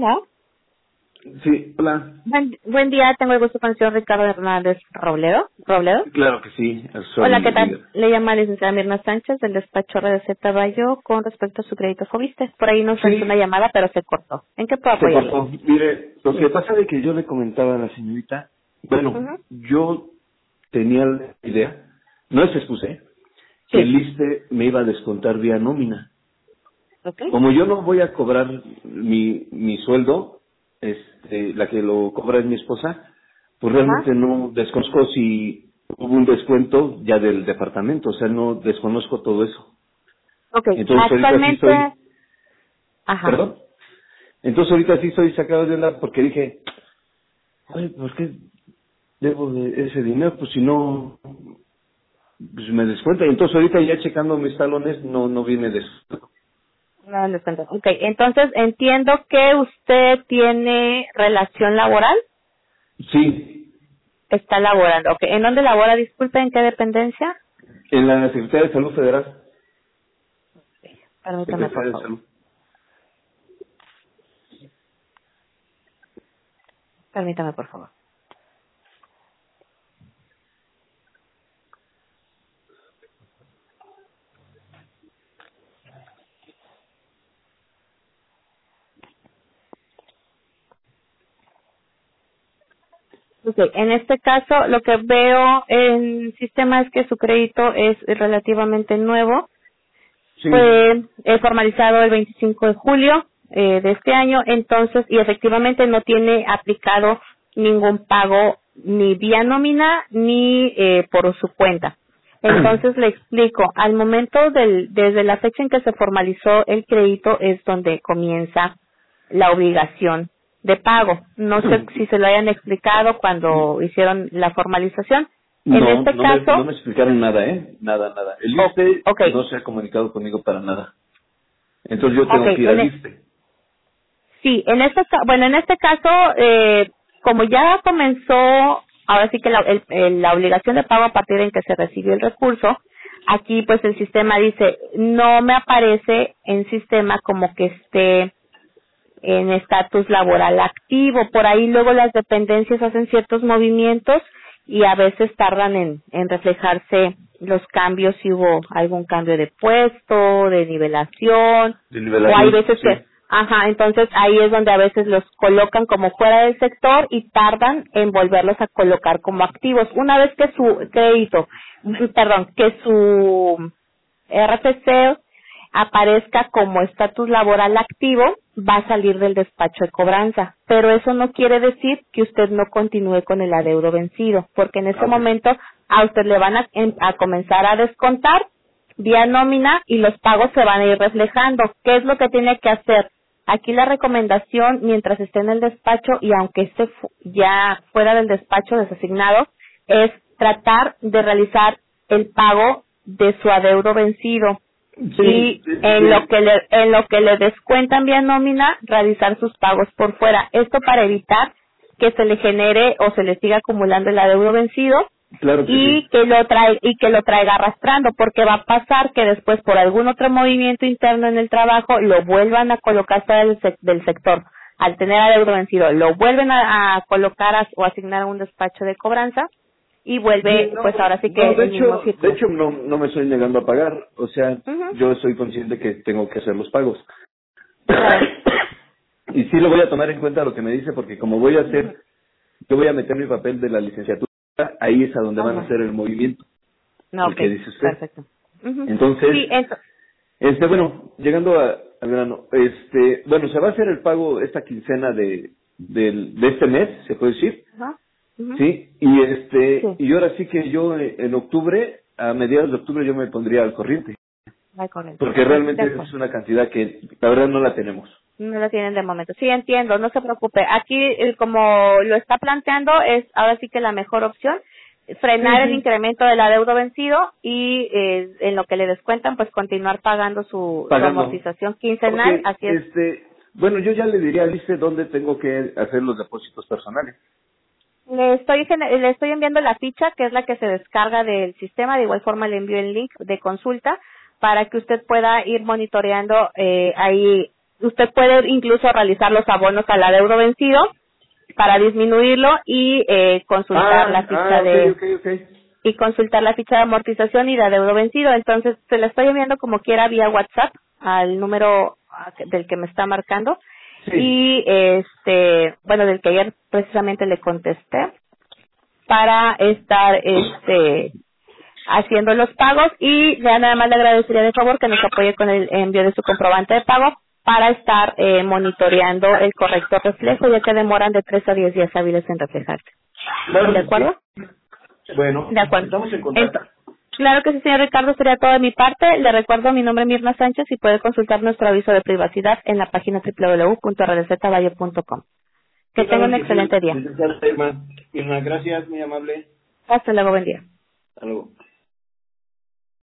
Hola. Sí, hola. Buen día, tengo el gusto con el señor Ricardo Hernández Robledo. Claro que sí. Hola, ¿qué tal? Le llama la licenciada Mirna Sánchez del despacho RDC Bayo con respecto a su crédito Fobiste. Por ahí nos hizo una llamada, pero se cortó. ¿En qué puedo Se apoyarle? cortó. Mire, lo que pasa es que yo le comentaba a la señorita, bueno, yo tenía la idea, no es excusa, que el ISSSTE me iba a descontar vía nómina. Como yo no voy a cobrar mi sueldo, la que lo cobra es mi esposa, pues realmente no desconozco si hubo un descuento ya del departamento, o sea, no desconozco todo eso. Entonces ahorita sí estoy, perdón, entonces ahorita sí estoy sacado de onda porque dije, oye, ¿por qué debo de ese dinero? Pues si no, pues me descuenta. Y entonces ahorita ya checando mis talones no viene de eso. No les cuento. Ok, entonces entiendo que usted tiene relación laboral. Sí. Está laborando. Ok, ¿en dónde labora? Disculpe, ¿en qué dependencia? En la Secretaría de Salud Federal. Permítame, por favor. Salud. Permítame, por favor. Ok, en este caso lo que veo en el sistema es que su crédito es relativamente nuevo. Sí. Fue formalizado el 25 de julio de este año, entonces, y efectivamente no tiene aplicado ningún pago ni vía nómina ni por su cuenta. Entonces le explico, al momento desde la fecha en que se formalizó el crédito es donde comienza la obligación de pago. No sé si se lo hayan explicado cuando hicieron la formalización. En este caso, no me explicaron nada, Nada. El ISSSTE no se ha comunicado conmigo para nada. Entonces yo tengo que ir al ISSSTE. Sí, en este caso, como ya comenzó, ahora sí que la obligación de pago a partir en que se recibió el recurso, aquí pues el sistema dice, no me aparece en sistema como que esté en estatus laboral activo. Por ahí luego las dependencias hacen ciertos movimientos y a veces tardan en reflejarse los cambios, si hubo algún cambio de puesto, de nivelación, o hay veces que, entonces ahí es donde a veces los colocan como fuera del sector y tardan en volverlos a colocar como activos. Una vez que su crédito, que su RFC aparezca como estatus laboral activo, va a salir del despacho de cobranza. Pero eso no quiere decir que usted no continúe con el adeudo vencido, porque en ese momento a usted le van a comenzar a descontar vía nómina y los pagos se van a ir reflejando. ¿Qué es lo que tiene que hacer? Aquí la recomendación, mientras esté en el despacho y aunque esté ya fuera del despacho desasignado, es tratar de realizar el pago de su adeudo vencido. En lo que le descuentan vía nómina, realizar sus pagos por fuera. Esto para evitar que se le genere o se le siga acumulando el adeudo vencido que lo traiga arrastrando, porque va a pasar que después por algún otro movimiento interno en el trabajo lo vuelvan a colocar fuera del sector. Al tener adeudo vencido, lo vuelven a colocar o asignar a un despacho de cobranza y vuelve, pues ahora sí que de hecho no me estoy negando a pagar, o sea, yo soy consciente que tengo que hacer los pagos. Y sí lo voy a tomar en cuenta lo que me dice, porque como voy a hacer, yo voy a meter mi papel de la licenciatura, ahí es a donde van a hacer el movimiento. Que dice usted. Perfecto. Entonces, bueno, llegando al grano, bueno, se va a hacer el pago esta quincena de este mes, se puede decir. Sí, y ahora sí que yo en octubre, a mediados de octubre yo me pondría al corriente. Porque realmente es una cantidad que la verdad no la tenemos. No la tienen de momento. Sí, entiendo, no se preocupe. Aquí, como lo está planteando, es ahora sí que la mejor opción, frenar el incremento del adeudo vencido y en lo que le descuentan, pues continuar pagando su amortización quincenal. Así es. Bueno, yo ya le diría a Alice dónde tengo que hacer los depósitos personales. Le estoy enviando la ficha, que es la que se descarga del sistema. De igual forma le envío el link de consulta para que usted pueda ir monitoreando ahí usted puede incluso realizar los abonos al adeudo vencido para disminuirlo y consultar la ficha y consultar la ficha de amortización y de adeudo vencido. Entonces, se la estoy enviando como quiera vía WhatsApp al número del que me está marcando. Sí. Y bueno, del que ayer precisamente le contesté para estar haciendo los pagos, y ya nada más le agradecería de favor que nos apoye con el envío de su comprobante de pago para estar monitoreando el correcto reflejo, ya que demoran de 3 a 10 días hábiles en reflejarse. Bueno, ¿De acuerdo? Sí. Bueno, de acuerdo. Estamos en contacto. Claro que sí, señor Ricardo, sería todo de mi parte. Le recuerdo, mi nombre es Mirna Sánchez y puede consultar nuestro aviso de privacidad en la página www.redezvalle.com. Que tenga un excelente día. Mirna, gracias, muy amable. Hasta luego, buen día. Hasta luego.